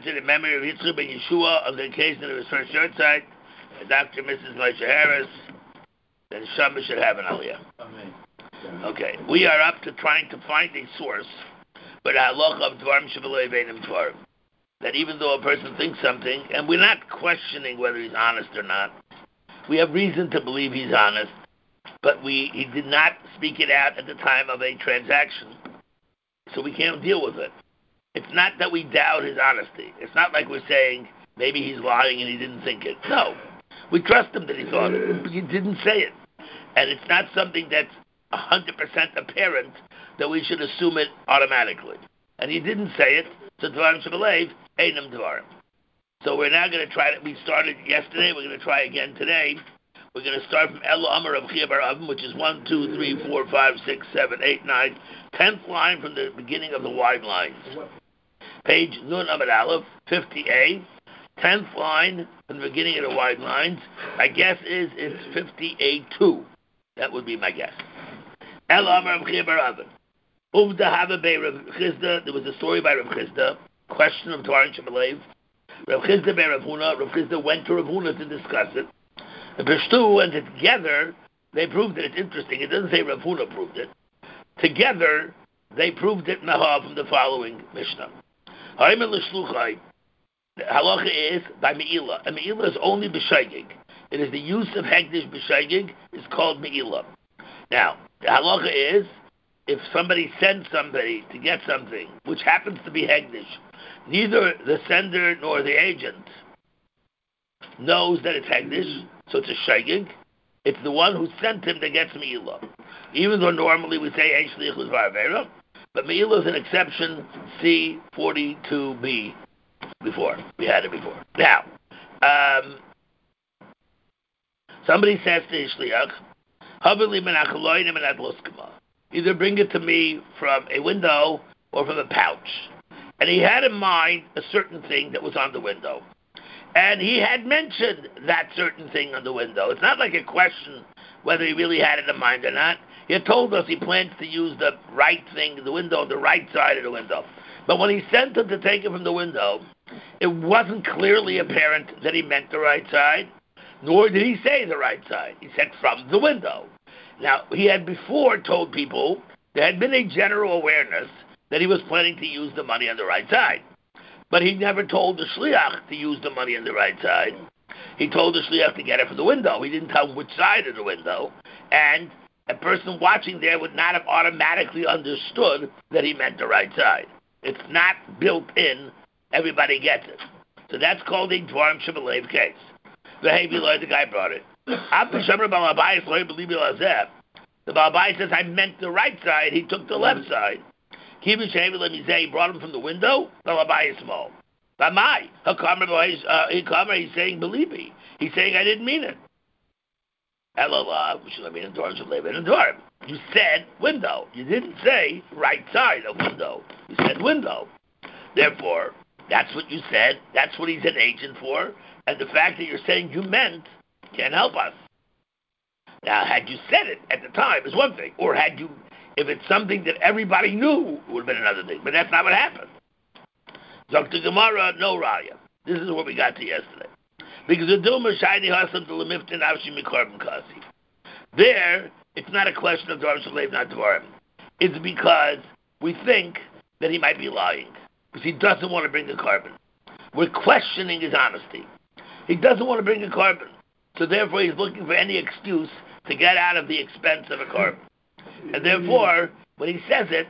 to the memory of Yitzchak ben Yeshua on the occasion of his first yahrzeit, Dr. and Mrs. Elisha Harris, then Shama should have an aliyah. Amen. Okay, we are up to trying to find a source, but halacha of dvarim shebeloy beinim dvarim. That even though a person thinks something, and we're not questioning whether he's honest or not, we have reason to believe he's honest, but he did not speak it out at the time of a transaction, so we can't deal with it. It's not that we doubt his honesty. It's not like we're saying maybe he's lying and he didn't think it. No, we trust him that he thought it, but he didn't say it. And it's not something that's 100% apparent that we should assume it automatically. And he didn't say it, so dvarim shebelev einam dvarim. So we're now going to try we started yesterday, we're going to try again today. We're going to start from Elo Amar of Chia Bar Avin, which is 1, 2, 3, 4, 5, 6, 7, 8, 9, 10th line from the beginning of the wide lines. Page Nun Amar Aleph, 50a, 10th line from the beginning of the wide lines. My guess is it's 50a2. That would be my guess. Elo Amar of Chia Bar Avin. Uvda Hava Bei Rav Chisda. There was a story by Rav Chisda. Question of dvarim shebelev. Rav Chisda Bei Rav Huna. Rav Chisda went to Rav Huna to discuss it. And Peshtu and together they proved it. It's interesting. It doesn't say Rav Huna proved it. Together they proved it Maha from the following Mishnah. Ha'imel l'shluchai. The halacha is by Me'ilah. And Me'ilah is only b'shaygig. It is the use of hegdish b'shaygig is called Me'ilah. Now, the halacha is if somebody sends somebody to get something, which happens to be hegdish, neither the sender nor the agent knows that it's hegdish, so it's a shaygig. It's the one who sent him that gets Me'ilah. Even though normally we say Ein Shliach L'Dvar Avera, but Me'ilah is an exception, C42b before. We had it before. Now, somebody says to his Shliach, Havili min achaloinim and adloskama. Either bring it to me from a window or from a pouch. And he had in mind a certain thing that was on the window. And he had mentioned that certain thing on the window. It's not like a question whether he really had it in mind or not. He had told us he plans to use the right thing in the window, the right side of the window. But when he sent him to take it from the window, it wasn't clearly apparent that he meant the right side, nor did he say the right side. He said from the window. Now, he had before told people there had been a general awareness that he was planning to use the money on the right side. But he never told the shliach to use the money on the right side. He told the shliach to get it from the window. He didn't tell him which side of the window. And a person watching there would not have automatically understood that he meant the right side. It's not built in. Everybody gets it. So that's called a dvarim shebelev case. The guy brought it. The Baal says, I meant the right side. He took the left side. He brought him from the window. He's saying, believe me. He's saying, I didn't mean it. You said window. You didn't say right side of window. You said window. Therefore, that's what you said. That's what he's an agent for. And the fact that you're saying you meant can't help us. Now, had you said it at the time is one thing. Or had you, if it's something that everybody knew, it would have been another thing. But that's not what happened. Dr. Gemara, no raya. This is what we got to yesterday. Because the Dilma Shiny Haslam to Lemiftin Avshi Mikorban Kasi. There, it's not a question of Dvarim Shalev, not Dvarim. It's because we think that he might be lying. Because he doesn't want to bring a carbon. We're questioning his honesty. He doesn't want to bring a carbon. So therefore he's looking for any excuse to get out of the expense of a carbon. And therefore, when he says it,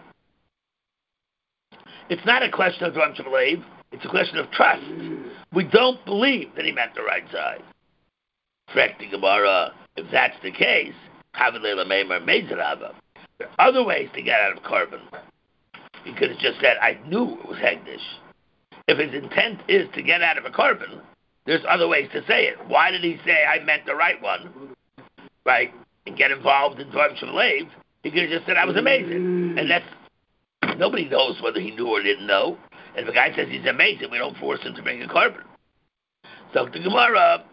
it's not a question of Dvarim Shalev, it's a question of trust. We don't believe that he meant the right side. Correct the Gemara, if that's the case, there are other ways to get out of carbon. He could have just said, I knew it was Hegdish. If his intent is to get out of a carbon, there's other ways to say it. Why did he say, I meant the right one, right, and get involved in Dvarim Shalev? He could have just said, I was amazing. And that's, nobody knows whether he knew or didn't know. And if a guy says he's amazing, we don't force him to bring a carbon. So the Gemara,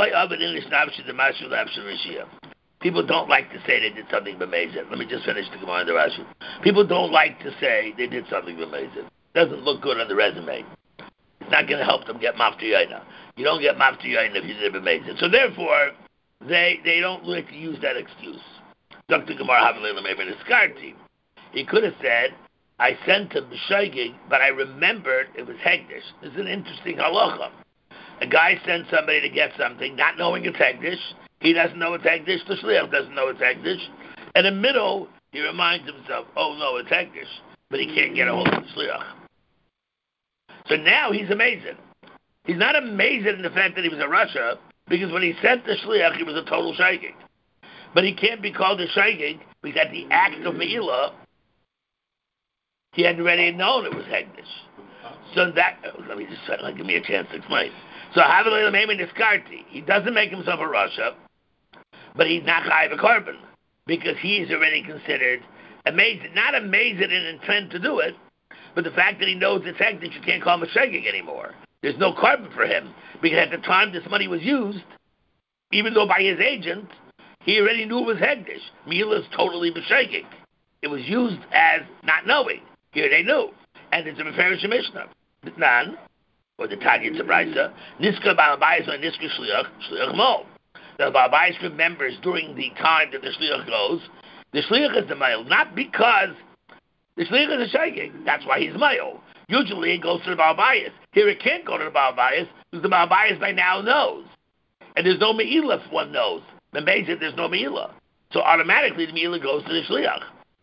people don't like to say they did something amazing. Let me just finish the Gemara and the Rashi. People don't like to say they did something amazing. Doesn't look good on the resume. It's not going to help them get mafta yaina. You don't get mafta yaina if you did a b'mezid. So therefore, they don't like to use that excuse. Dr. Gemara Havilela maybe in Iskarti. He could have said, I sent him b'shaygig, but I remembered it was hegdish. This is an interesting halacha. A guy sends somebody to get something, not knowing it's hegdish. He doesn't know it's hegdish. The shliach doesn't know it's hegdish. In the middle, he reminds himself, oh no, it's hegdish. But he can't get a hold of the shliach. So now he's amazing. He's not amazing in the fact that he was a Russia, because when he sent the shliach, he was a total shaygig. But he can't be called a shaygig because at the act of Me'ilah, he had already known it was hegdish. So that, let me just give me a chance to explain. So Havilah Meimin Iskarti, he doesn't make himself a Russia, but he's not chayiv a korban because he's already considered amazing. Not amazing in intent to do it, but the fact that he knows it's hegdish, you can't call him a shaygig anymore. There's no korban for him because at the time this money was used, even though by his agent, he already knew it was hegdish. Me'ilah is totally b'shaygig. It was used as not knowing. Here they knew. And it's a Meferish Mishnah. Nan, or the Tanya Tzabraisa, Niska Balabayis or Niska Shliach Mo. The Balabayis remembers during the time that the Shliach goes, the Shliach is the male, not because the Shliach is a Shaygig. That's why he's male. Usually it goes to the Balabayis. Here it can't go to the Balabayis because the Balabayis by now knows. And there's no Me'ilah if one knows. Amazing, there's no Me'ilah. So automatically the Me'ilah goes to the Shliach.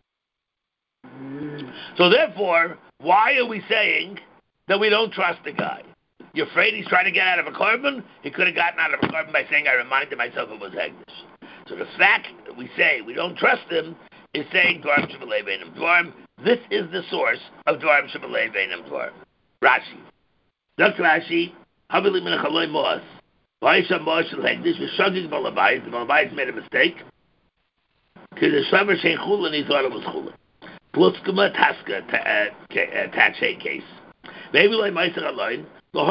So therefore, why are we saying that we don't trust the guy? You're afraid he's trying to get out of a korban? He could have gotten out of a korban by saying, I reminded myself it was hegdish. So the fact that we say we don't trust him is saying, Dvarim Shabbalei Beinam Dvarim. This is the source of Dvarim Shabbalei Beinam Dvarim. Rashi. Dr. Rashi, Havili Min HaChaloi Moas. Vayisha Moas Shel Hegdish, V'shagig Balabayis. The Balabayis made a mistake. Because the Shavar Shein Chulin, he thought it was Chulin. Pluskuma Taska Tache case. Maybe like Meiser Aloin.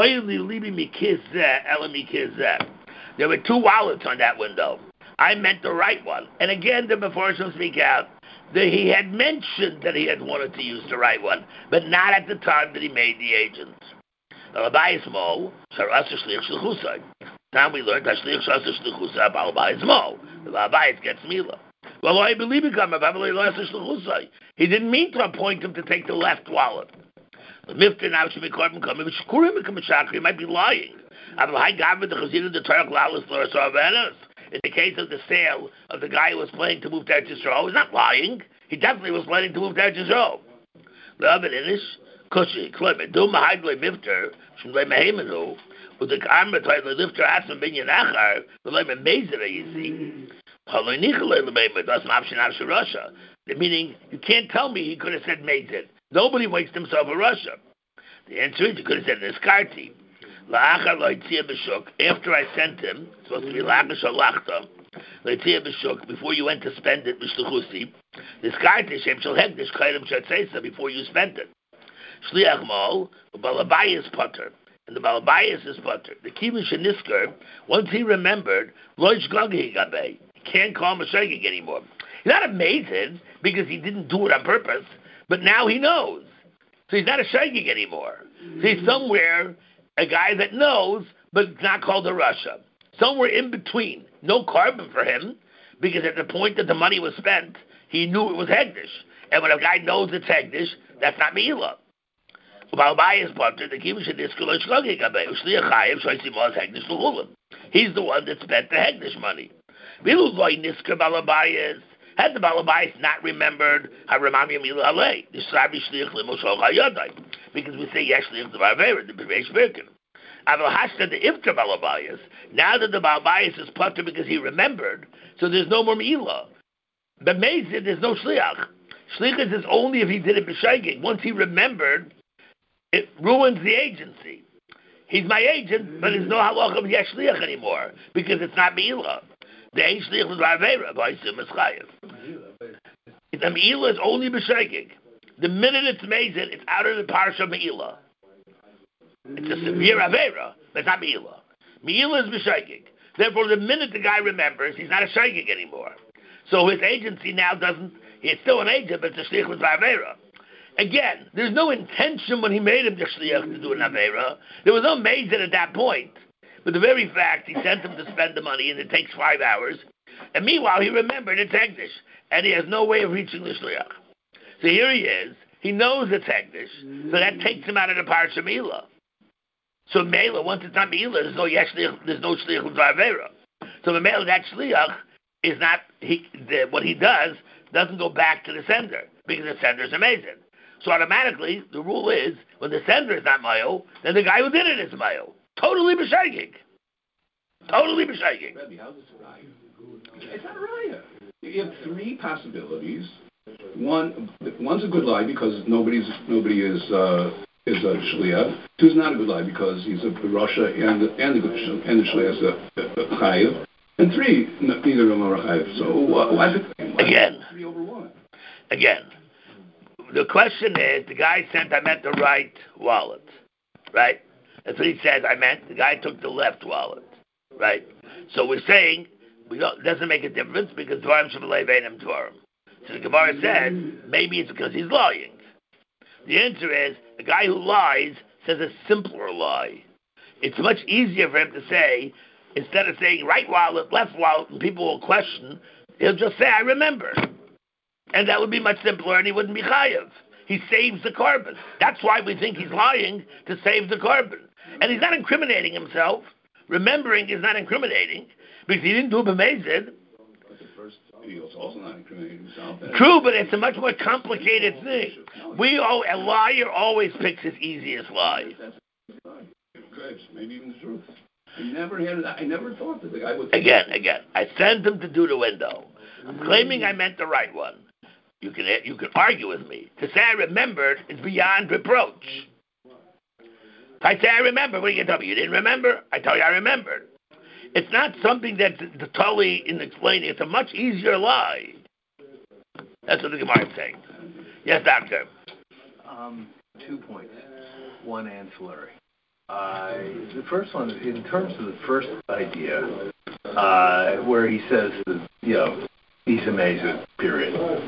There were two wallets on that window. I meant the right one. And again, the Meforshim speak out that he had mentioned that he had wanted to use the right one, but not at the time that he made the agent. Now we learned that the Balabayis gets Mila. Well, I believe he didn't mean to appoint him to take the left wallet. He might be lying. In the case of the sale of the guy who was planning to move to Eretz Yisrael, he's not lying. He definitely was planning to move to Eretz Yisrael. Meaning, you can't tell me he could have said Mezid. Nobody makes himself a Russia. The answer is, you could have said Niskarti. After I sent him, it's supposed to be La'achar Shalachta, before you went to spend it, Mishluchusi, Niskarti Shem Shal Hegdish Kaidim Shatzesa, before you spent it. Shliach Mo, the Balabayis Potter. And the Balabayis is Potter. The Kivish and Nisker, once he remembered, Loish Gagi Gabe, he can't call him a Shagig anymore. He's not amazing because he didn't do it on purpose, but now he knows. So he's not a Shagig anymore. So he's somewhere, a guy that knows, but it's not called a Russia. Somewhere in between. No korban for him, because at the point that the money was spent, he knew it was Hegdish. And when a guy knows it's Hegdish, that's not Me'ilah. He's the one that spent the Hegdish money. Had the Balabayis not remembered, because we say Yesh Liach the Bavera, the Bereish Birkin. The Iftar Balabayis, now that the Balabayis is Potter because he remembered, so there's no more Me'ilah. But Mezid, there's no Shliach. Shliach is only if he did it b'shaygig. Once he remembered, it ruins the agency. He's my agent, but there's no halach of Yesh Shliach anymore, because it's not Me'ilah. The Ein Shliach is Bavera, Baisim is Chayev. The Me'ilah is only b'shaygig. The minute it's Mezid, it's out of the parsha Me'ilah. It's a severe Avera, but it's not Me'ilah. Me'ilah is b'shaygig. Therefore, the minute the guy remembers, he's not a shaygig anymore. So his agency now doesn't, he's still an agent, but it's a shliach with Avera. Again, there's no intention when he made him the shliach to do an avera. There was no mezid at that point. But the very fact he sent him to spend the money and it takes 5 hours, and meanwhile he remembered it's Hegdish, and he has no way of reaching the shliach. So here he is. He knows it's Hegdish, so that takes him out of the parsha Mila. So Mela, once it's not Mila, there's no shliach with avera. So the Mela, that shliach is not what he does doesn't go back to the sender because the sender is amazing. So automatically, the rule is, when the sender is not mayo, then the guy who did it is mayo. Totally b'shaygig. Totally b'shaygig. Rebbe, how's this a raya? It's not a raya. You have 3 possibilities. One's a good lie because nobody is a shliach. 2's not a good lie because he's a Russia and the shliach is a chayiv. And 3, neither of them are a chayiv. So why again? 3 over 1. Again. The question is, the guy I meant the right wallet, right? That's what he says, I meant. The guy took the left wallet, right? So we're saying, it doesn't make a difference because Dvarim Shabbalei Beinam Dvarim. So the Gemara says, maybe it's because he's lying. The answer is, the guy who lies says a simpler lie. It's much easier for him to say, instead of saying right wallet, left wallet, and people will question, he'll just say, I remember. And that would be much simpler, and he wouldn't be chayav. He saves the carbon. That's why we think he's lying, to save the carbon. And he's not incriminating himself. Remembering is not incriminating, because he didn't do b'mezid. But the first video is also not incriminating himself. True, but it's a much more complicated thing. A liar always picks his easiest lie. Good, maybe even the truth. I never thought that the guy would... Again, I sent him to do the window. I'm claiming I meant the right one. You can argue with me. To say I remembered is beyond reproach. If I say I remember, what are you going to tell me? You didn't remember? I tell you I remembered. It's not something that's totally in explaining. It's a much easier lie. That's what the Gemara is saying. Yes, doctor. 2 points. One ancillary. The first one, in terms of the first idea, where he says that, he's amazing, period.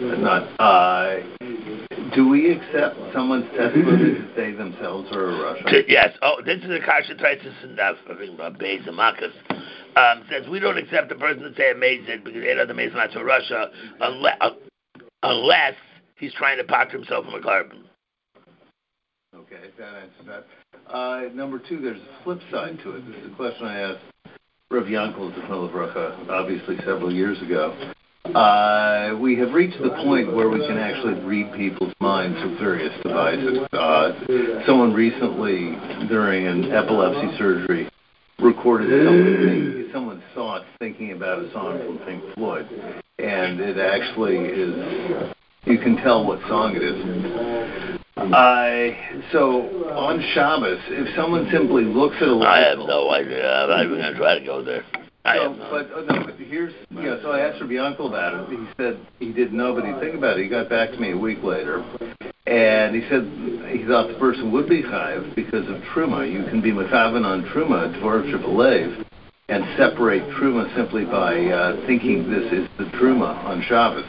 Do we accept someone's testimony that they themselves are a Russia? Yes. Oh, this is a kasha trisis and I think about Beis and Makas. Says we don't accept a person to say amazing because they know the amazing not to Russia unless he's trying to pocket himself from a carbon. Okay, that answers that. Number 2, there's a flip side to it. This is a question I asked Rav Yankel at the Bracha, obviously several years ago. We have reached the point where we can actually read people's minds through various devices. Someone recently, during an epilepsy surgery, recorded someone's thoughts thinking about a song from Pink Floyd, and it actually is, you can tell what song it is. So on Shabbos, if someone simply looks at a I have no idea. I'm not even going to try to go there. But here's, so I asked Rabbi Yankel about it. He said he didn't know, but he'd think about it. He got back to me a week later, and he said he thought the person would be chayiv because of truma. You can be mechavan on truma, dvar shebelev, and separate truma simply by thinking this is the truma on Shabbos.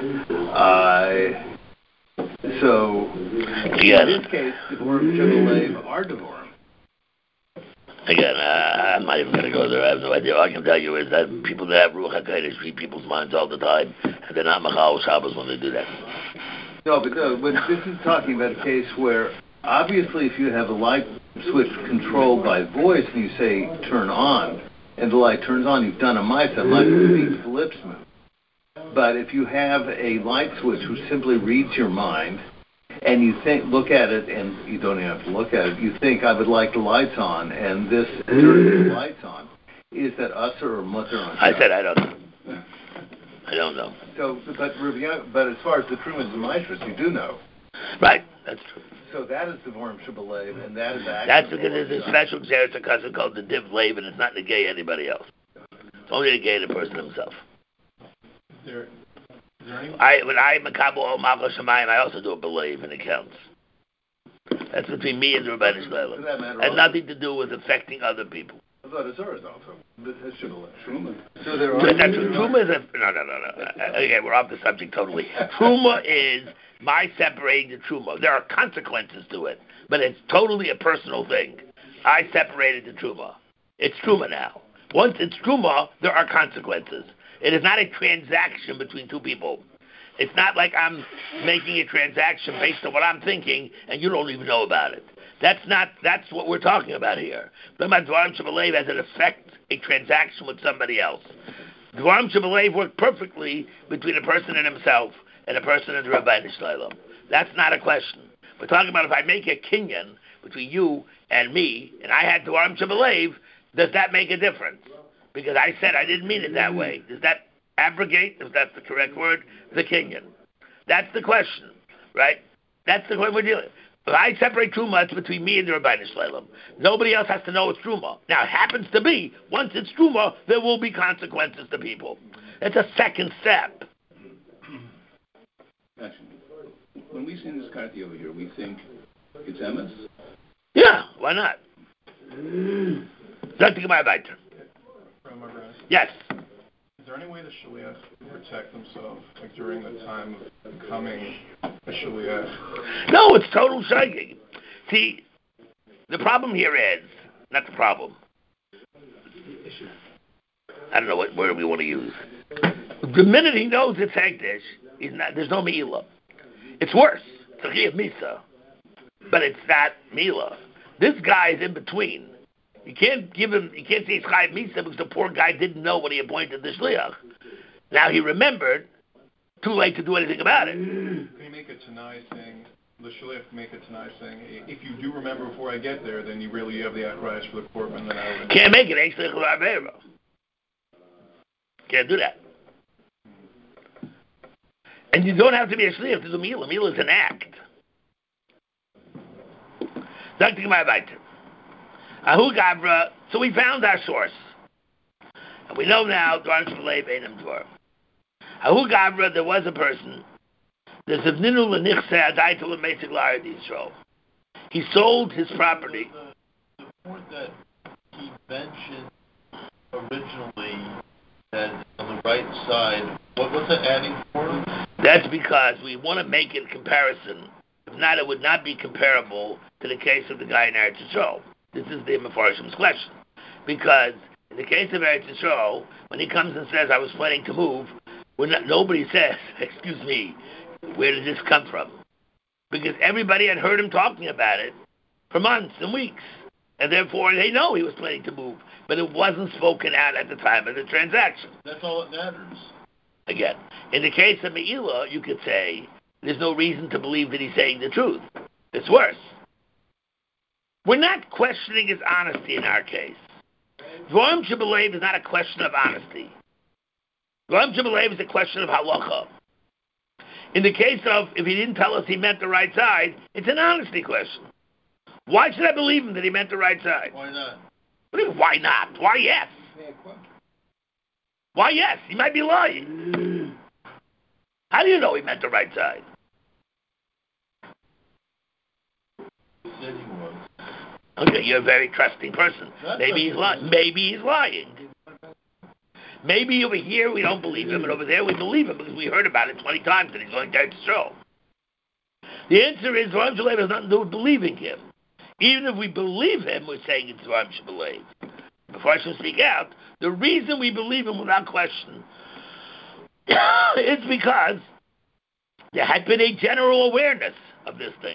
So in this case, dvar shebelev are devorim. Again, I'm not even going to go there. I have no idea. All I can tell you is that people that have Ruach HaKodesh read people's minds all the time, and they're not Machal Shabbos when they do that. No, but this is talking about a case where, obviously, if you have a light switch controlled by voice, and you say, turn on, and the light turns on, you've done a Maisa means the lips move. But if you have a light switch which simply reads your mind, and you look at it, and you don't even have to look at it, you think, I would like the lights on, and this turns the lights on. Is that usher or mutter on Shabbos? I said I don't know. I don't know. So, but as far as the Truman's and Maestros, you do know. Right, that's true. So that is the Vorm Shabalev, and that is actually... That's because there's a special Xeris cousin called the Div Lev, and it's not negay anybody else. It's only negay the person himself. When I'm a Kabul or Malchus Shemayim, I also do a believe, and it counts. That's between me and the Rebbeinu Shlomo. It has nothing to do with affecting other people. Avodah Zarah is also. Truma. So there So are. that's Truma is no. Okay, we're off the subject totally. Truma is my separating the Truma. There are consequences to it, but it's totally a personal thing. I separated the Truma. It's Truma now. Once it's Truma, there are consequences. It is not a transaction between two people. It's not like I'm making a transaction based on what I'm thinking, and you don't even know about it. That's what we're talking about here. Dvarim Shebelev has an effect, a transaction with somebody else. Dvarim Shebelev work perfectly between a person and himself and a person and the Rabbeinu Shalom. That's not a question. We're talking about if I make a kinyan between you and me, and I had Dvarim Shebelev, does that make a difference? Because I said I didn't mean it that way. Does that abrogate, if that's the correct word, the kinyan? That's the question, right? That's the question we're dealing with. If I separate Truma, it's between me and the Rabbeinu Shalom. Nobody else has to know it's Truma. Now, it happens to be, once it's Truma, there will be consequences to people. It's a second step. Actually, when we see this karti over here, we think it's emes? Yeah, why not? Something about it. Yes. Is there any way the shaliach can protect themselves, like during the time of becoming a shaliach? No, it's total shaking. See, the problem here is, not the problem. I don't know what word we want to use. The minute he knows it's hekdesh, there's no meila. It's worse. It's a chiyuv misa, but it's not meila. This guy is in between. You can't say it's chiyuv misa because the poor guy didn't know when he appointed the shliach. Now he remembered. Too late to do anything about it. Can you make a Tanai saying, the shaliach can make a Tanai saying, if you do remember before I get there, then you really have the achrayas for the korban, then I would... Can't make it. Can't do that. And you don't have to be a shliach to do milah. Milah is an act. Ahu Gavra. So we found our source. And we know now, Dvarim Shebelev Einam Dvar. Ahu Gavra, there was a person. He sold his property. The point that he mentioned originally, that on the right side, what's that adding for? That's because we want to make it a comparison. If not, it would not be comparable to the case of the guy in Eretz Yisrael. This is the Mefarshim's question. Because in the case of Eretz Yisrael, when he comes and says, I was planning to move, nobody says, excuse me, where did this come from? Because everybody had heard him talking about it for months and weeks. And therefore, they know he was planning to move. But it wasn't spoken out at the time of the transaction. That's all that matters. Again, in the case of Me'ilah, you could say, there's no reason to believe that he's saying the truth. It's worse. We're not questioning his honesty in our case. Dvarim Shebelev is not a question of honesty. Dvarim Shebelev is a question of halacha. In the case of, if he didn't tell us he meant the right side, it's an honesty question. Why should I believe him that he meant the right side? Why not? What do you mean, why not? Why yes? Why yes? He might be lying. How do you know he meant the right side? He said he was. Okay, you're a very trusting person. Maybe he's lying. Maybe he's lying. Maybe over here we don't believe him, and over there we believe him because we heard about it 20 times and he's going to show. The answer is Dvarim Shebelev has nothing to do with believing him. Even if we believe him, we're saying it's Dvarim Shebelev. Before I should speak out, the reason we believe him without question is because there had been a general awareness of this thing.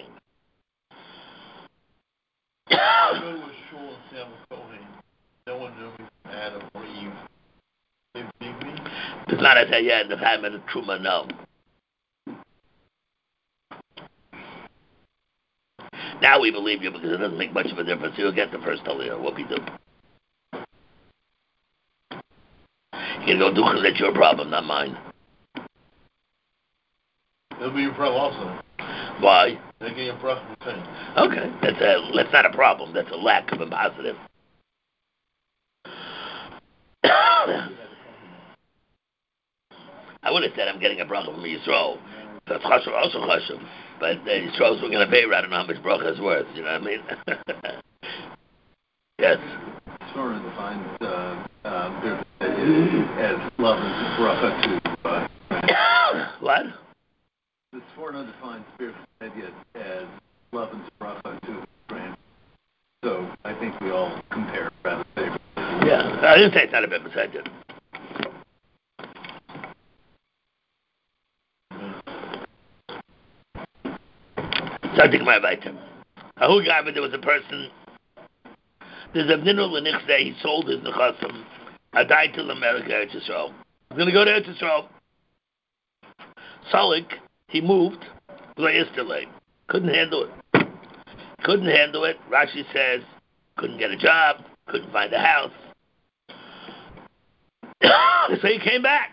I go to a shul in San Kohen. No one knew me from Adam or Eve. They believe me? It's not as yet in the time of the Truma, no. Now we believe you because it doesn't make much of a difference. You'll get the first Aliyah. What we do? You can go do it. That's your problem, not mine. It'll be your problem also. Why? They're getting a problem. Okay, that's not a problem. That's a lack of a positive. I would have said I'm getting a bracha from Yisrael. That's chashuv, also chashuv. But Yisrael's we're going to pay. I don't know how much bracha is worth. You know what I mean? Yes. Sforno defines as love and bracha to What? the Sforno defines spiritual idea as love and bracha to trans. So I think we all compare rather favorably. Yeah, I didn't say it's not a biblical, I did. So I think my item. Who got me? There was a person. There's a Ninu Lenichse. He sold his nechasim. I died till America, Eretz Yisrael. I'm going to go to Eretz Yisrael. Solik, he moved. Yesterday. Couldn't handle it. Couldn't handle it. Rashi says, couldn't get a job. Couldn't find a house. So he came back.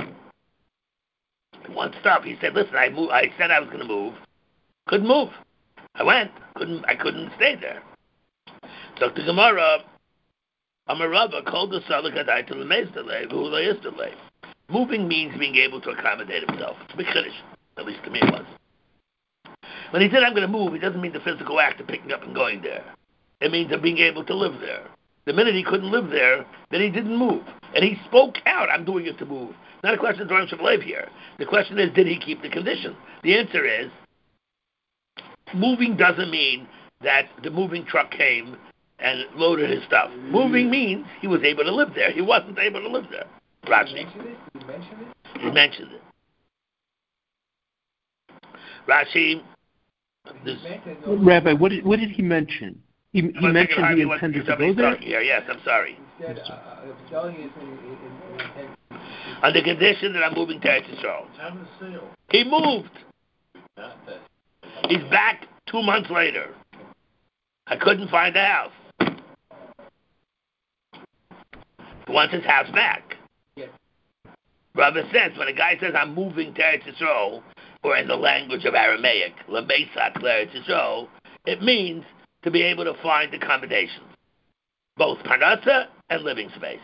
He wanted stuff. He said, listen, I said I was going to move. Couldn't move. I went. I couldn't stay there. So the Gemara, Amarava called the Salik Adai to the Meistale, who the Yistale. Moving means being able to accommodate himself. It's a big Kiddush. At least to me it was. When he said I'm going to move, it doesn't mean the physical act of picking up and going there. It means of being able to live there. The minute he couldn't live there, then he didn't move. And he spoke out, I'm doing it to move. Not a question of Dvarim Shebelev here. The question is, did he keep the condition? The answer is, moving doesn't mean that the moving truck came and loaded his stuff. Moving means he was able to live there. He wasn't able to live there. Rashi. He mentioned it. Rashi. Rabbi, what did he mention? He mentioned he intended to go there? Here. Yes, I'm sorry. He said, selling is on the condition that I'm moving to Eretz Yisrael. He moved. He's back 2 months later. I couldn't find a house. He wants his house back. Yes. Rabbi says, when a guy says, I'm moving to Eretz Yisrael, or in the language of Aramaic, Lemesak Eretz Yisrael, it means to be able to find accommodations, both parnasa and living space.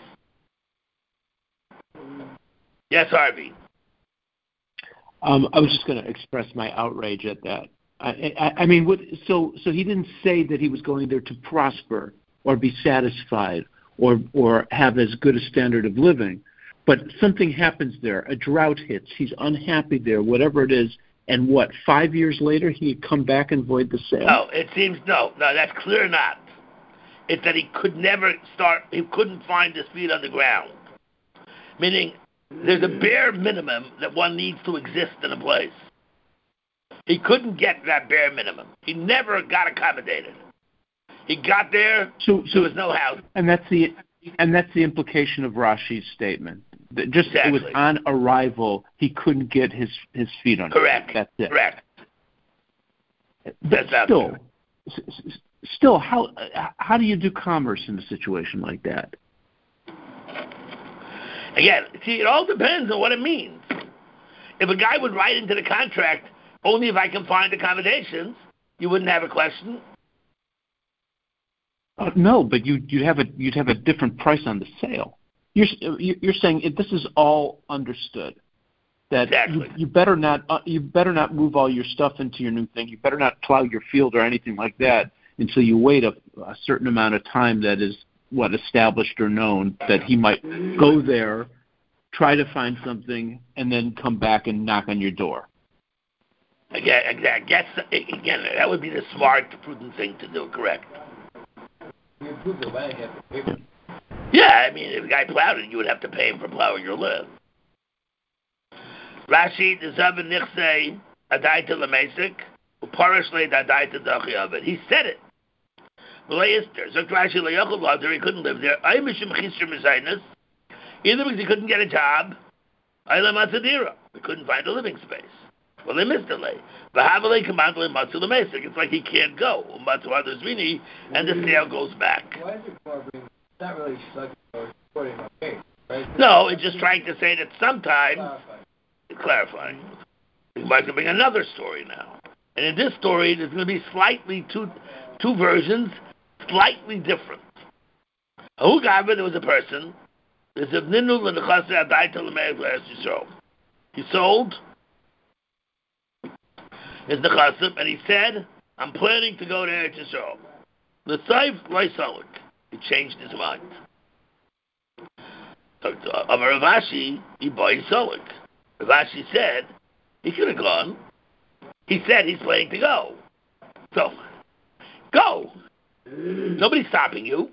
Yes, Harvey. I was just going to express my outrage at that. I mean, so he didn't say that he was going there to prosper or be satisfied or have as good a standard of living, but something happens there. A drought hits. He's unhappy there, whatever it is. And 5 years later, he'd come back and void the sale? No, it seems no, that's clear not. It's that he could never start, he couldn't find his feet on the ground. Meaning, there's a bare minimum that one needs to exist in a place. He couldn't get that bare minimum. He never got accommodated. He got there, there was no house. And that's the implication of Rashi's statement. Just exactly. It was on arrival, he couldn't get his feet on. Correct. That's it. Correct. But still, how do you do commerce in a situation like that? Again, see, it all depends on what it means. If a guy would write into the contract, only if I can find accommodations, you wouldn't have a question. No, but you'd have a different price on the sale. You're saying this is all understood. That exactly. you better not move all your stuff into your new thing. You better not plow your field or anything like that until you wait a certain amount of time that is established or known, that he might go there, try to find something, and then come back and knock on your door. Again, that would be the smart, prudent thing to do. Correct. Yeah, I mean, if a guy plowed it, you would have to pay him for plowing your land. Rashi, the Zav Nichse, Adai to Lamesik, Uparish Le Adai to Dachi of it. He said it. So Rashi Le'yochel he couldn't live there. Either because he couldn't get a job, he couldn't find a living space. Well, they missed delay. It's like he can't go. And the sale goes back. Why is it covering? It's not really supporting my case, right? No, it's just trying to say that sometimes, clarifying. We're going to bring another story now. And in this story, there's going to be slightly two versions, slightly different. There was a person. He sold his nechasim, and he said, I'm planning to go to Eretz Yisrael. The Saif Loisolik. He changed his mind. So, Rav Ashi, he bought Solik. Rav Ashi said he could have gone. He said he's planning to go. So, go. Nobody's stopping you.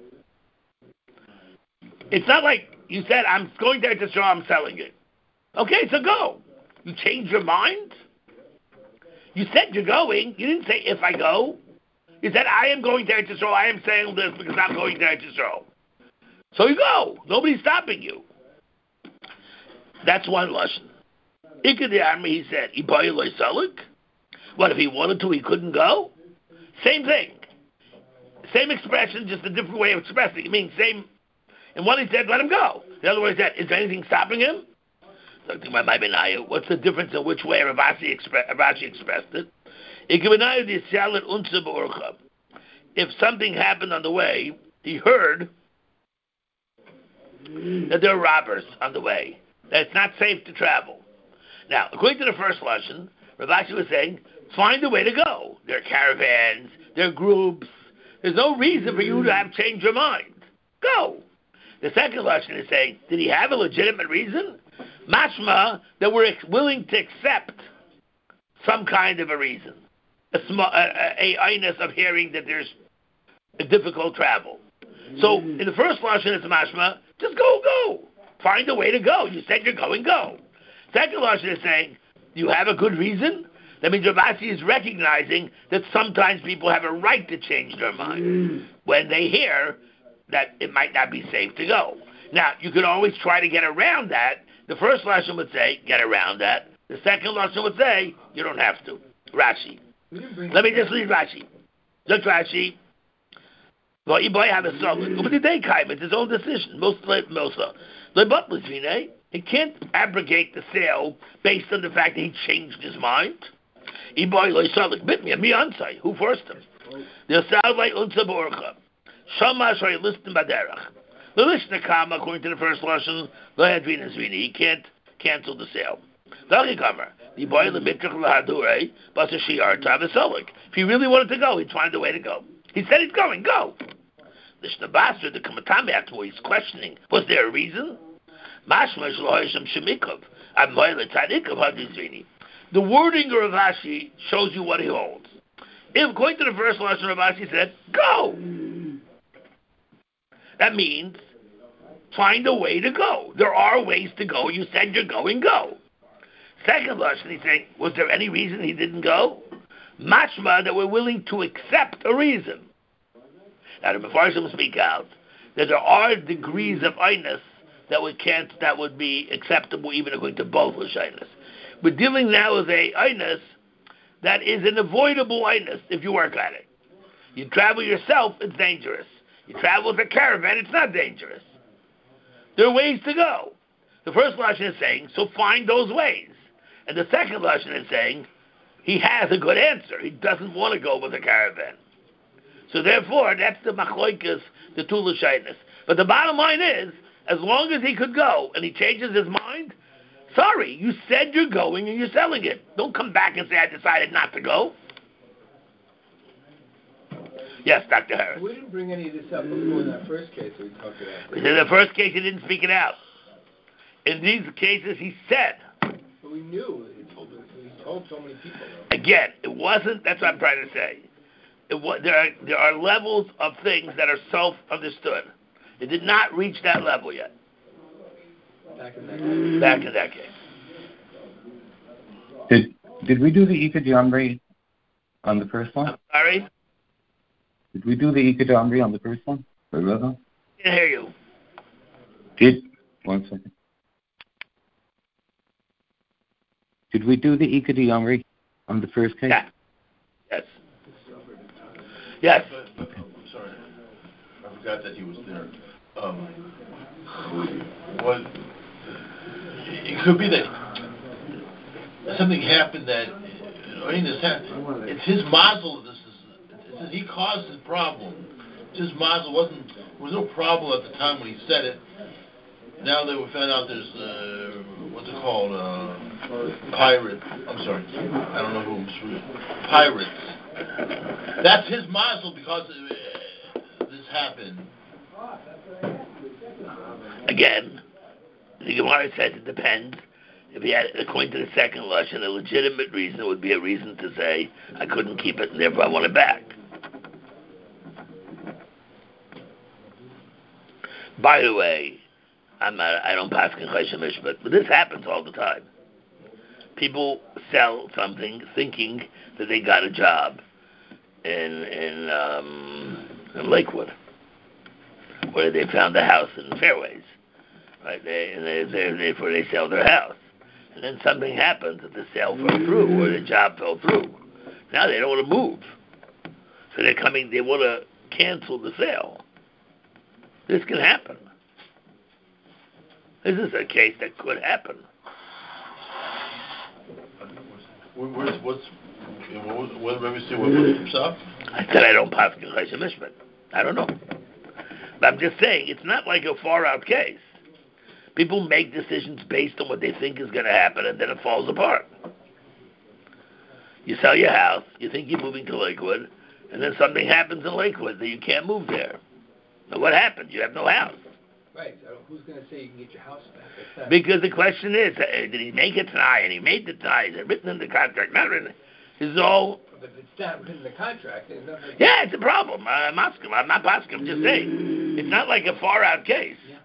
It's not like you said, I'm going there to show I'm selling it. Okay, so go. You changed your mind? You said you're going. You didn't say if I go. You said I am going there to show. I am saying this because I'm going there to show. So you go. Nobody's stopping you. That's one lesson. Ikadiyama, he said, Ibayaloi Salik. What, if he wanted to, he couldn't go? Same thing. Same expression, just a different way of expressing it. It means same. And one he said, let him go. The other one he said, is there anything stopping him? What's the difference in which way Rav Ashi expressed it? If something happened on the way, he heard that there are robbers on the way, that it's not safe to travel. Now, according to the first lesson, Rav Ashi was saying, find a way to go. There are caravans, there are groups. There's no reason for you to have changed your mind. Go. The second lesson is saying, did he have a legitimate reason? Mashma, that we're willing to accept some kind of a reason. A ayness of hearing that there's a difficult travel. So, in the first lesson, it's mashma, just go. Find a way to go. You said you're going, go. Second lesson is saying, you have a good reason? That means Rav Ashi is recognizing that sometimes people have a right to change their mind when they hear that it might not be safe to go. Now, you can always try to get around that. The first lesson would say, get around that. The second lesson would say, you don't have to. Rashi. Let me just read Rashi. Look, Rashi. Well, Ibai have a solid. But did they kaim? It's his own decision. He can't abrogate the sale based on the fact that he changed his mind. Ibai loy solid. Bit me ansai. Who forced him? The sound like unsa borcha. Shama shoy listen baderach. The listener kama, according to the first lesson, lo hadvinas vini. He can't cancel the sale. If he really wanted to go, he'd find a way to go. He said he's going, go. The Shnabasra, the Kamatami after he's questioning, was there a reason? The wording of Rav Ashi shows you what he holds. If, according to the first lesson, Rav Ashi said, go. That means find a way to go. There are ways to go. You said you're going, go. Second lesson, he's saying, was there any reason he didn't go? Mashma, that we're willing to accept a reason. Now, the Mefarshim speak out that there are degrees of ayness that would be acceptable even according to both Lashayness. We're dealing now with a ayness that is an avoidable ayness if you work at it. You travel yourself, it's dangerous. You travel with a caravan, it's not dangerous. There are ways to go. The first Lashon is saying, so find those ways. And the second Lashon is saying, he has a good answer. He doesn't want to go with a caravan. So therefore, that's the machloikas, the two Lashayness. But the bottom line is, as long as he could go and he changes his mind, sorry, you said you're going and you're selling it. Don't come back and say, I decided not to go. Yes, Dr. Harris. We didn't bring any of this up before in that first case we talked about. In the first case, he didn't speak it out. In these cases, he said. But we knew. He told so many people. Again, it wasn't, that's what I'm trying to say. There are levels of things that are self-understood. It did not reach that level yet. Back in that case. Did we do the Ika Jamri on the first one? I'm sorry? Did we do the Ika Jamri on the first one? I didn't hear you. One second. Did we do the Ika Jamri on the first case? Yeah. Yes. Yes. I'm sorry. I forgot that he was there. It could be that something happened that it's his mazel. He caused his problem. It's his mazel. There was no problem at the time when he said it. Now that we found out there's what's it called? Pirate. I'm sorry. I don't know who. Pirates. That's his mazel because this happen? Again, the Gemara says it depends. If he had, according to the second lashon, a legitimate reason would be a reason to say, I couldn't keep it and therefore I want it back. By the way, I don't pass Chesed Mishpat, but this happens all the time. People sell something thinking that they got a job in Lakewood, where they found a house in Fairways, right? Therefore they sell their house, and then something happens that the sale fell through or the job fell through. Now they don't want to move, so they're coming. They want to cancel the sale. This can happen. This is a case that could happen. What's let me see what's up? I said I don't pass Chesed Mishpat. I don't know. But I'm just saying, it's not like a far-out case. People make decisions based on what they think is going to happen, and then it falls apart. You sell your house, you think you're moving to Lakewood, and then something happens in Lakewood that you can't move there. Now what happened? You have no house. Right, so who's going to say you can get your house back? Because the question is, did he make it tonight? And he made the tonight. Is it written in the contract? Not written. This is all... But if it's not written in the contract, there's nothing... Yeah, it's a problem. I'm asking. I'm not asking. I'm just saying. It's not like a far-out case. Yeah.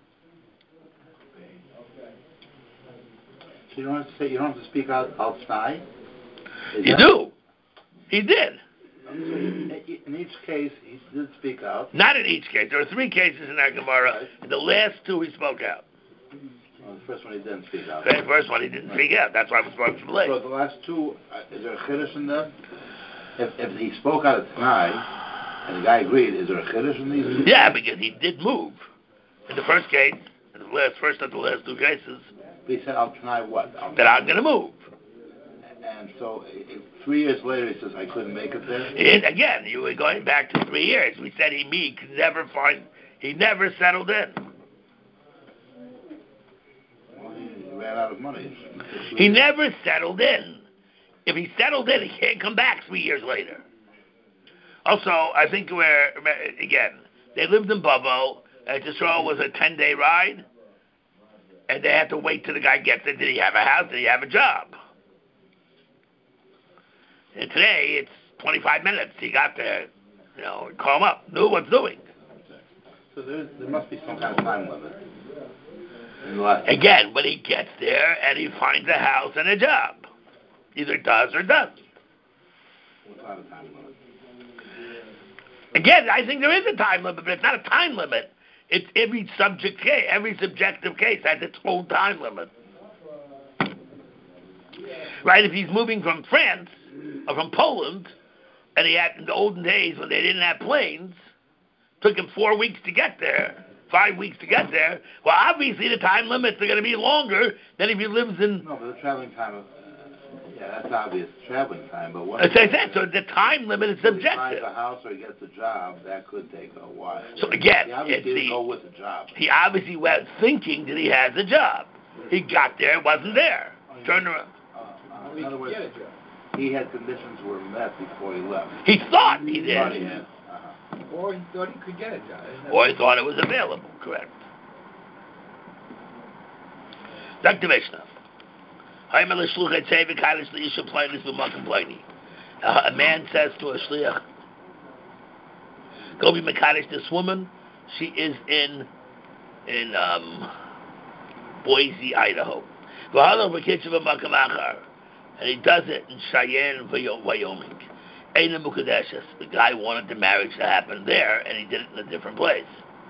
So you don't have to say, you don't have to speak outside? You do. He did. So in each case, he did speak out. Not in each case. There are 3 cases in that Gemara. Right. In the last 2, he spoke out. Well, the first one he didn't speak out. The first one, he didn't speak out. That's why it was brought from late. So the last 2, is there a chiddush in them? If he spoke out at Tanai, and the guy agreed, is there a chiddush in these 2? Yeah, because he did move. In the first case, in the first of the last 2 cases, He said out Tanai what? that I'm going to move. And so 3 years later, he says, I couldn't make it there? And again, you were going back to 3 years. We said he never settled in. Well, he ran out of money. He never settled in. If he settled in, he can't come back 3 years later. Also, I think they lived in Bavo, and Yisrael was a 10-day ride, and they had to wait till the guy gets there. Did he have a house? Did he have a job? And today, it's 25 minutes. He got there, call him up, knew what's doing. So there must be some kind of time limit. Again, when he gets there and he finds a house and a job. Either does or doesn't. Without a time limit. Again, I think there is a time limit, but it's not a time limit. It's every subjective case has its own time limit. Right? If he's moving from France or from Poland, and he had in the olden days when they didn't have planes, took him 4 weeks to get there, 5 weeks to get there. Well, obviously the time limits are going to be longer than if he lives in. No, but the traveling time. Yeah, that's obvious traveling time. But what? As I said, so the time limit is subjective. If he finds a house or he gets a job, that could take a while. So again, he obviously didn't go with the job. He obviously was thinking that he has a job. He got there, wasn't there. Turned around. In other words, he had conditions were met before he left. He thought he did. Thought he had. Or he thought he could get a job. Or he thought it was available, correct. Dr. Vishnu. A man says to a shliach, go be mekadosh this woman. She is in Boise, Idaho. And he does it in Cheyenne, Wyoming. The guy wanted the marriage to happen there, and he did it in a different place.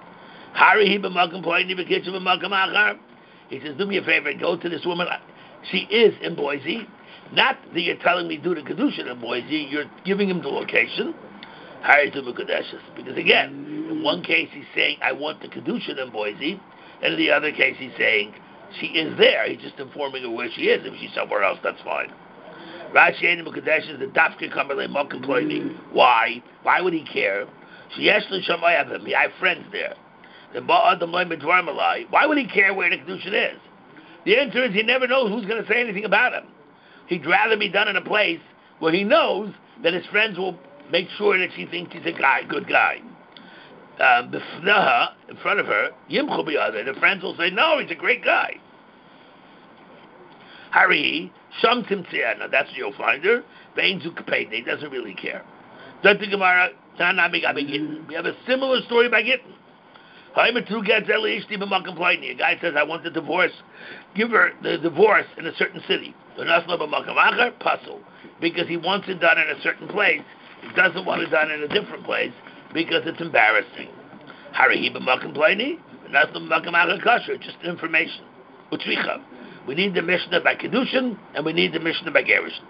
He says, do me a favor, go to this woman. She is in Boise. Not that you're telling me do the Kedushin in Boise, you're giving him the location. Because again, in one case he's saying, I want the Kedushin in Boise, and in the other case he's saying, she is there. He's just informing her where she is. If she's somewhere else, that's fine. Rashi and Mukadesh is the Dafka Kamerle Mok complaining. Why? Why would he care? She actually I have friends there. Why would he care where the Kedushin is? The answer is he never knows who's going to say anything about him. He'd rather be done in a place where he knows that his friends will make sure that she thinks he's a good guy. B'fnaha, in front of her, Yimchu b'yadeh. The friends will say, no, he's a great guy. Hari, Sham Timtzeh. Now that's where you'll find her. Vein Zukapete. He doesn't really care. Don't think about we have a similar story by Gittin. A guy says, I want the divorce. Give her the divorce in a certain city. Because he wants it done in a certain place. He doesn't want it done in a different place because it's embarrassing. Just information. We need the Mishnah by Kedushin and we need the Mishnah by Gerushin.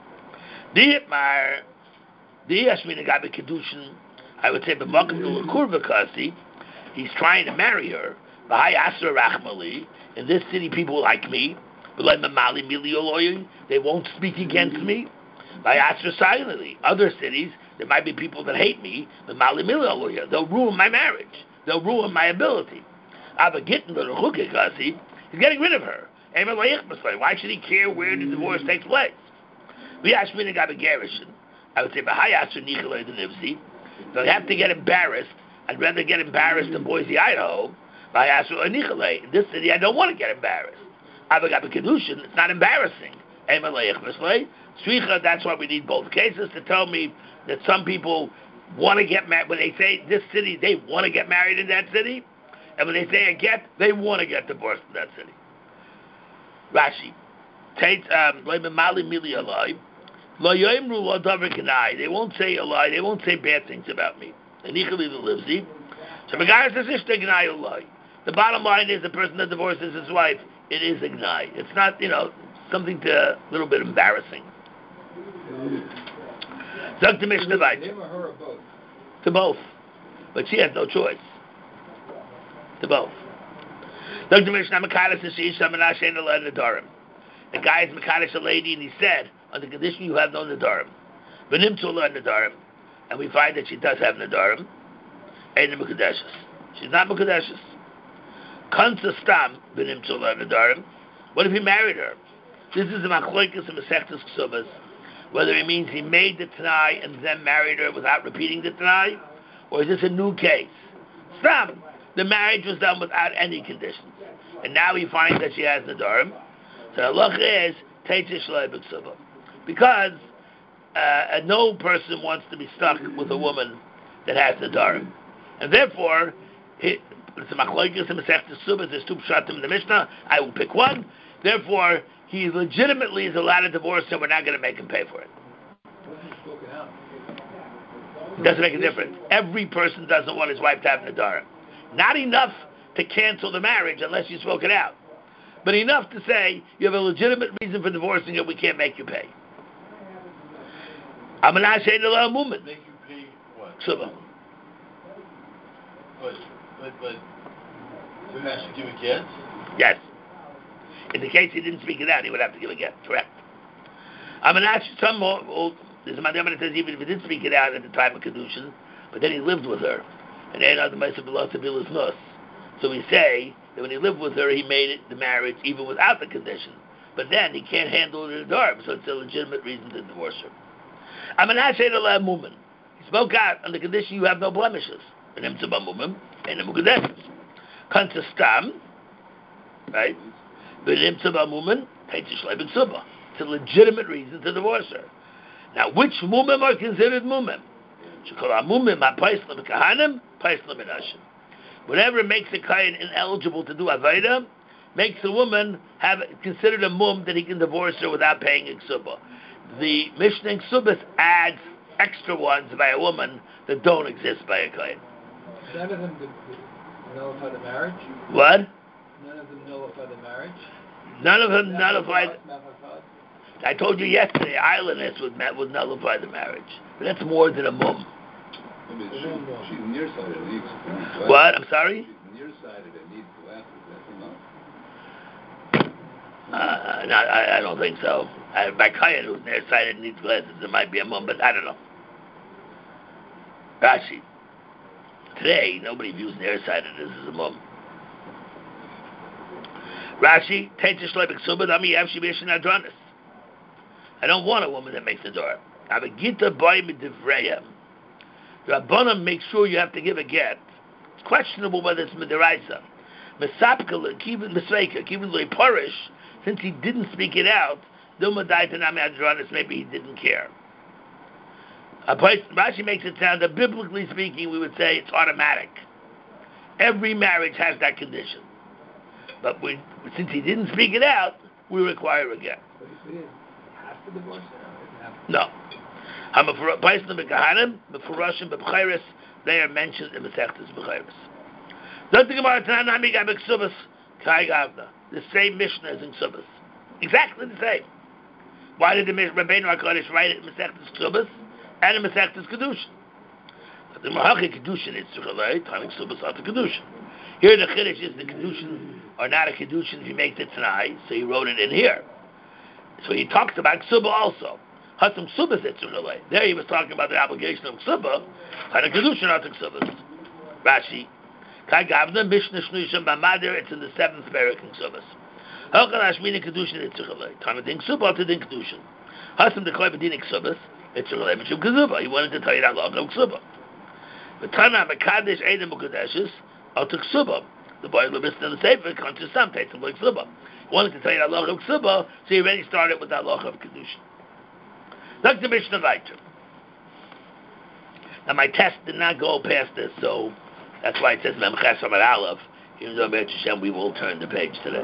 I would say he's trying to marry her. In this city, people like me. They won't speak against me. Other cities, there might be people that hate me. They'll ruin my marriage. They'll ruin my ability. He's getting rid of her. Why should he care where the divorce takes place? I would say, they'll have to get embarrassed. I'd rather get embarrassed in Boise, Idaho. In this city, I don't want to get embarrassed. It's not embarrassing. That's why we need both cases to tell me that some people want to get married. When they say this city, they want to get married in that city. And when they say a get, they want to get divorced in that city. Rashi. They won't say a lie. They won't say bad things about me. The bottom line is the person that divorces his wife, it is a gnai. It's not, something a little bit embarrassing. Zog to Mishnah Vayt. To both. But she has no choice. To both. Zog to Mishnah Makadas Ishisha Menashe Nadarim. The guy is Makadas a lady and he said, on the condition you have no Nadarim. Benim Tula Nadarim. And we find that she does have Nadarim. Ain't Mukadeshus. She's not Mukadeshus. Kansa Stam Benim Tula Nadarim. What if he married her? This is a Machloikas and Masechtas Ksubas. Whether it means he made the Tanai and then married her without repeating the Tanai, or is this a new case? Stam. The marriage was done without any conditions. And now he finds that she has Nadarim. So the halacha is Teitze Shloi B'Ksuba. Because no person wants to be stuck with a woman that has Nadarim. And therefore, it's a Machloikas and Masechtas Ksubas. There's two pshatim in the Mishnah. I will pick one. Therefore, he legitimately is allowed to divorce her. We're not going to make him pay for it. It doesn't make a difference. Every person doesn't want his wife to have Nadarim. Not enough to cancel the marriage unless you spoke it out. But enough to say, you have a legitimate reason for divorcing her, we can't make you pay. I'm an Ashay Nala Mu'min. Make you pay what? Ksuba. But, you have to give a get? Yes. In the case he didn't speak it out, he would have to give a get. Correct. I'm an Ashay, there's a Madam that says even if he did speak it out at the time of Kedushin, but then he lived with her. And so we say that when he lived with her, he made it the marriage even without the condition. But then he can't handle the Nadarim, so it's a legitimate reason to divorce her. I'm an Ashay Nala Mu'min. He spoke out on the condition you have no blemishes. And him Tzaba Mu'min, and him Mukadeshus. Kansa Stam, right? But him Tzaba Mu'min, Teitze Shloi B'Ksuba. It's a legitimate reason to divorce her. Now, which Mu'min are considered Mu'min? Whatever makes a Kayan ineligible to do Avaida, makes a woman have considered a Mum that he can divorce her without paying a Ksuba. The Mishnah in Ksubas adds extra ones by a woman that don't exist by a Kayan. None of them nullify the marriage? What? None of them nullify the marriage? None of them nullify. I told you yesterday, islandess would nullify the marriage. But that's more than a mum. She's nearsighted and needs glasses. What? I'm sorry? She's nearsighted and needs glasses. That's enough. No, I don't think so. By Kayan who's nearsighted and needs glasses, it might be a mum, but I don't know. Rashi. Today, nobody views nearsightedness as a mum. Rashi, Teitze Shloi B'Ksuba, Dami Yav Shibishin Adranis. I don't want a woman that makes the door. The Rabbanim make sure you have to give a get It's questionable whether it's midiraisa. Mesapka, even misveika, even though he parish, since he didn't speak it out, maybe he didn't care. Rashi makes it sound that biblically speaking, we would say it's automatic. Every marriage has that condition. But since he didn't speak it out, we require a get. But he didn't have to divorce her? No. They are mentioned in Masechtas B'chayres. The same Mishnah is in Ksubas. Exactly the same. Why did the Rabbeinu HaKadosh write it in Masechtas Ksubas and in Masechtas Kedushin? The Mahachi Kedushin is Tzichalei, Tani Ksubas are the Kedushin. Here the Chiddush is the Kedushin are not a Kedushin if you make the Tanai, so he wrote it in here. So he talks about Ksuba also. Hatam Ksubas is Tzichalei. There he was talking about the obligation of Ksuba, Tani Kedushin are the Ksubas. Rashi. Kai Gavna, Mishnah Shnushim Bamadir, it's in the 7th parak in Ksubas. Halkan Ashmini Kedushin it's Tzichalei. Tana Din Ksuba to Din Kedushin. Hasam the Kloy Bedin Ksubas, it's Tzichalei Mishum Ksuba. He wanted to tell you that law of Ksuba. But Tana Mekadesh Edom Ukadeshes, out to Ksuba. The boy who missed in the Sefer, conscious some takes him like Ksuba. He wanted to tell you that law of Ksuba, so he already started with that law of Kedushin. Dr. Mishnah Weiter. Now my test did not go past this, so that's why it says Memches Amar Aleph. Even though Be'ez Hashem, we will turn the page today.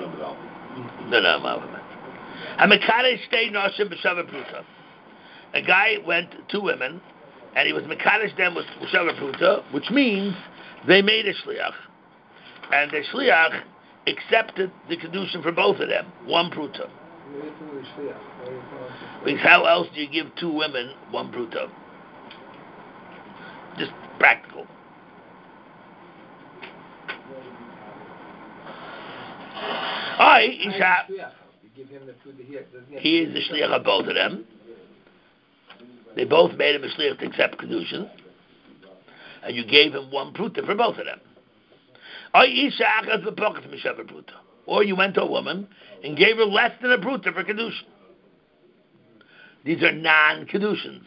A guy went to 2 women, and he was Mekadesh them with Shava Pruta, which means they made a Shliach. And the Shliach accepted the Kedushin for both of them, 1 Pruta. Because how else do you give 2 women 1 Pruta? Just practical. He is the shliach of both of them. They both made him a shliach to accept kedushin, and you gave him 1 pruta for both of them. Or you went to a woman and gave her less than a pruta for kedushin. These are non-kedushins.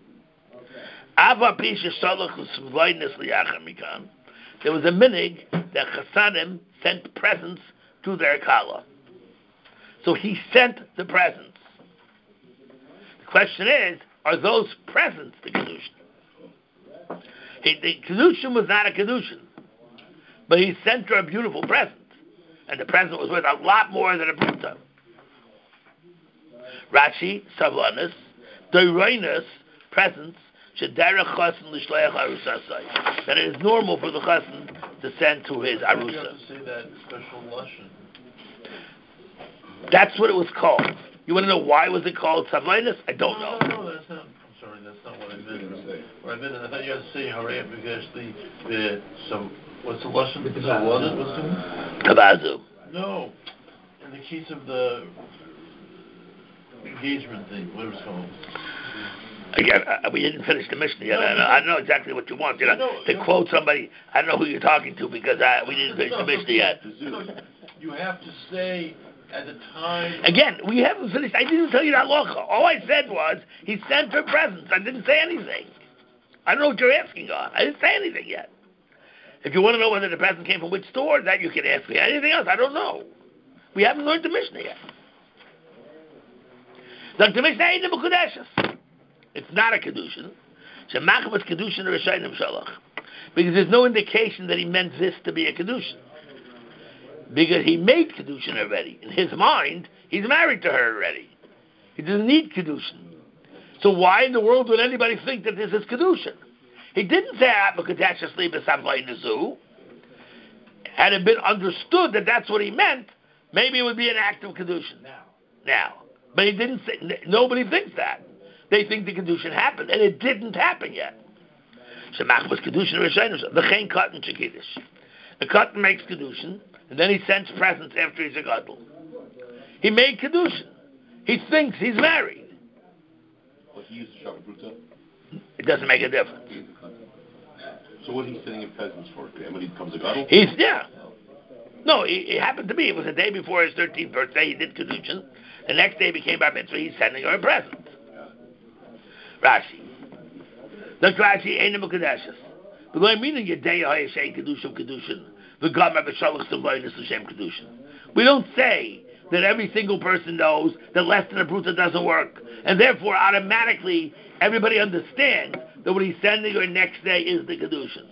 There was a minig that chasanim sent presents to their kala. So he sent the presents. The question is, are those presents the kedushin? The kedushin was not a kedushin, but he sent her a beautiful present, and the present was worth a lot more than a pruta. Rashi, savlanis, doiroinus, presents, shederech chasen l'shleach arusasai. That it is normal for the chasen to send to his arusa. You have to say that special lashon. That's what it was called. You want to know why was it called savlanis? I don't know. No, that's not. I'm sorry, that's not what I meant. What I meant, I thought you had to say harei because the some. What's the lashon? Kabazu. No, in the case of the engagement thing, whatever it's called. Again, we didn't finish the mission yet. I don't know exactly what you want. To quote somebody, I don't know who you're talking to because we didn't finish the mission yet. You have to say at the time. Again, we haven't finished. I didn't tell you that locha. All I said was he sent her presents. I didn't say anything. I don't know what you're asking on. I didn't say anything yet. If you want to know whether the present came from which store, that you can ask me. Anything else, I don't know. We haven't learned the Mishnah yet. The Mishnah ain't the Mekudeshes. It's not a kedushin. Shemachmas kedushin or rishayim shalach, because there's no indication that he meant this to be a kedushin. Because he made kedushin already. In his mind, he's married to her already. He doesn't need kedushin. So why in the world would anybody think that this is kedushin? He didn't say Mekudeshes li b'savlay nezu. Had it been understood that that's what he meant, maybe it would be an act of kedushin. Now, but he didn't say. Nobody thinks that. They think the kedushin happened, and it didn't happen yet. Shemach was kedushin rishayim. The chen katan shekiddush. The katan makes kedushin, and then he sends presents after he's a gadol. He made kedushin. He thinks he's married. But he used Shabbat Bruta. It doesn't make a difference. So what he's sending him presents for? And when he becomes a gadol? No, it happened to be. It was the day before his 13th birthday. He did kedushin. The next day became bar mitzvah. He's sending her a present. Rashi. Look, Rashi, ain't a Mekudeshes. But I mean in Yedei Hayashay Kedushim Kedushin. The Gamar B'Shalach Sivloinus L'Shem Kedushin. We don't say that every single person knows that less than a pruta doesn't work, and therefore automatically everybody understands that what he's sending her next day is the Kedushin.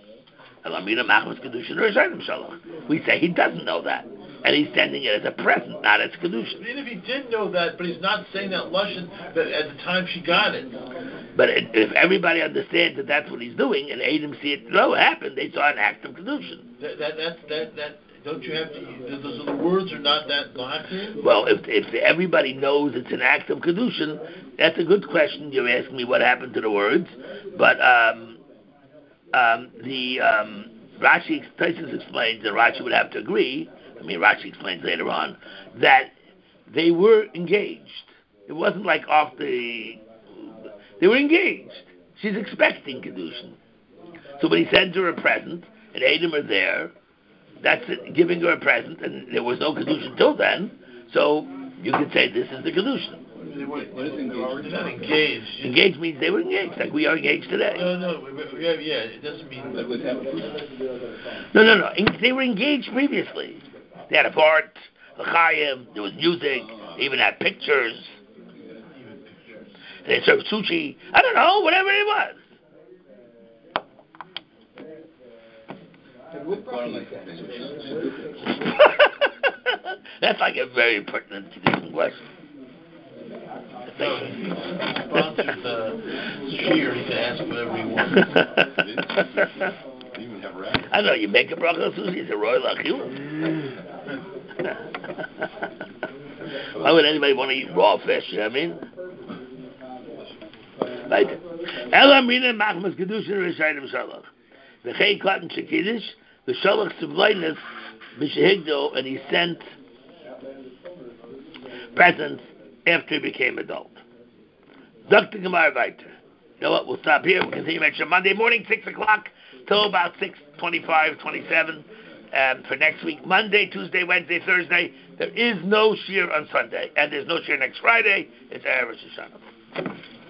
We say he doesn't know that, and he's sending it as a present, not as Kedushin. Even if he did know that, but he's not saying that Lashon that at the time she got it. But if everybody understands that that's what he's doing, and Adam see it happen, they saw an act of Kedushin. That don't you have to? Those are the words are not that locked. Well, if everybody knows it's an act of Kedushin, that's a good question. You're asking me what happened to the words, but Rashi Taisus explains, and Rashi would have to agree. I mean, Rashi explains later on that they were engaged. It wasn't like they were engaged. She's expecting Kedushin. So when he sends her a present, and Adam are there, that's it, giving her a present, and there was no Kedushin till then, so you could say this is the Kedushin. They're not engaged. Engaged means they were engaged, like we are engaged today. No, it doesn't mean... No. They were engaged previously. They had a part, a chayim, there was music, they even had pictures. They served sushi. I don't know, whatever it was. That's like a very pertinent question. No, he sponsored the cheer. He can ask whatever he wants. I don't know, you make a bracha sushi, it's a royal achil. Why would anybody want to eat raw fish, you know what I mean? Right. Ela mina machmas kedushin rishayim shalach. V'chei cotton shekidish, the shalach sivlainus b'shehigdo, and he sent presents after he became adult. Dr. Gemara Weiter. You know what? We'll stop here. We'll continue next Monday morning, 6 o'clock, till about 6:25, 27. For next week, Monday, Tuesday, Wednesday, Thursday. There is no shir on Sunday, and there's no shir next Friday. It's Erev Rosh Hashanah.